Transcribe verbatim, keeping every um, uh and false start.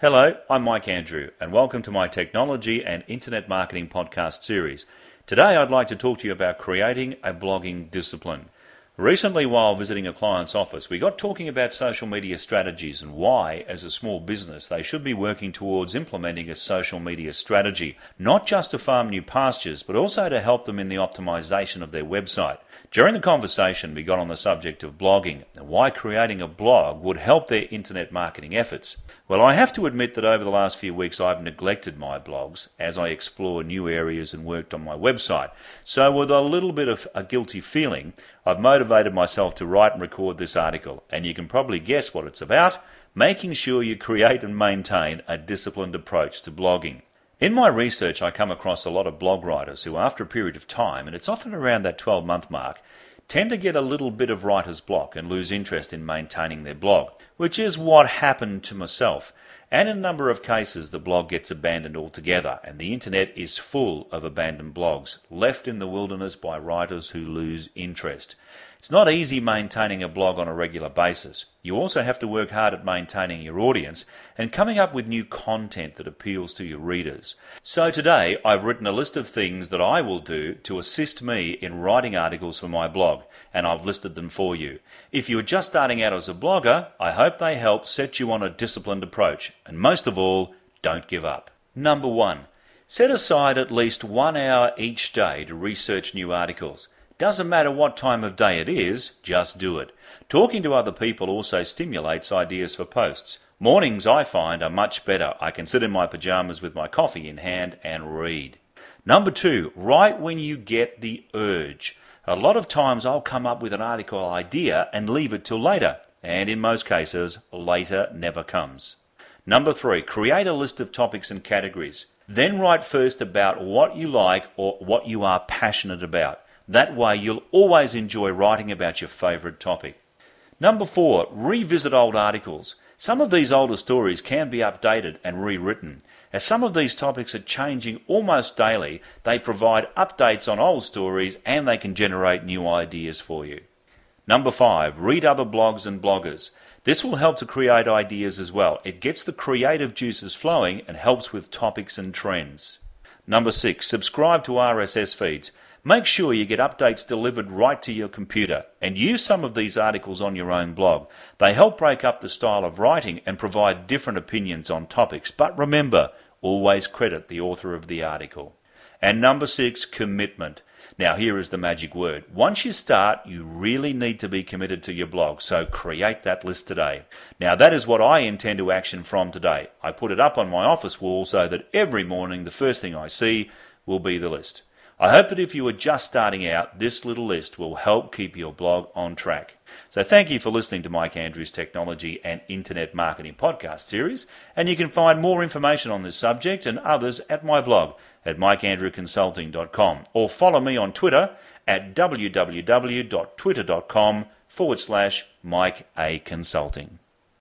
Hello, I'm Mike Andrew, and welcome to my Technology and Internet Marketing podcast series. Today I'd like to talk to you about creating a blogging discipline. Recently, while visiting a client's office, we got talking about social media strategies and why, as a small business, they should be working towards implementing a social media strategy, not just to farm new pastures, but also to help them in the optimization of their website. During the conversation, we got on the subject of blogging and why creating a blog would help their internet marketing efforts. Well, I have to admit that over the last few weeks I've neglected my blogs as I explore new areas and worked on my website. So with a little bit of a guilty feeling, I've motivated myself to write and record this article, and you can probably guess what it's about: making sure you create and maintain a disciplined approach to blogging. In my research, I come across a lot of blog writers who, after a period of time, and it's often around that twelve month mark, tend to get a little bit of writer's block and lose interest in maintaining their blog, which is what happened to myself. And in a number of cases, the blog gets abandoned altogether, and the internet is full of abandoned blogs, left in the wilderness by writers who lose interest. It's not easy maintaining a blog on a regular basis. You also have to work hard at maintaining your audience and coming up with new content that appeals to your readers. So today I've written a list of things that I will do to assist me in writing articles for my blog, and I've listed them for you. If you're just starting out as a blogger, I hope they help set you on a disciplined approach, and most of all, don't give up. Number one, set aside at least one hour each day to research new articles. Doesn't matter what time of day it is, just do it. Talking to other people also stimulates ideas for posts. Mornings, I find, are much better. I can sit in my pajamas with my coffee in hand and read. Number two, write when you get the urge. A lot of times I'll come up with an article idea and leave it till later, and in most cases, later never comes. Number three, create a list of topics and categories. Then write first about what you like or what you are passionate about. That way you'll always enjoy writing about your favourite topic. Number four, revisit old articles. Some of these older stories can be updated and rewritten. As some of these topics are changing almost daily, they provide updates on old stories and they can generate new ideas for you. Number five, read other blogs and bloggers. This will help to create ideas as well. It gets the creative juices flowing and helps with topics and trends. Number six, subscribe to R S S feeds. Make sure you get updates delivered right to your computer and use some of these articles on your own blog. They help break up the style of writing and provide different opinions on topics. But remember, always credit the author of the article. And number six, commitment. Now here is the magic word. Once you start, you really need to be committed to your blog, so create that list today. Now that is what I intend to action from today. I put it up on my office wall so that every morning the first thing I see will be the list. I hope that if you are just starting out, this little list will help keep your blog on track. So thank you for listening to Mike Andrews' Technology and Internet Marketing podcast series, and you can find more information on this subject and others at my blog at mike andrew consulting dot com, or follow me on Twitter at www.twitter.com forward slash Mike A Consulting.